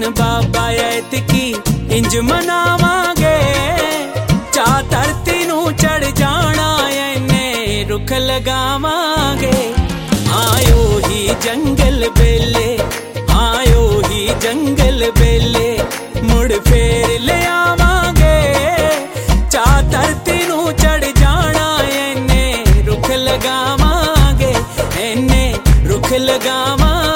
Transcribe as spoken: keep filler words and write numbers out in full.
बाबा ऐतकी इंज मनावांगे चा धरती नू चढ़ जाना एने रुख लगावांगे आयो ही जंगल बेले आयो ही जंगल बेले मुड़ फेर ले आ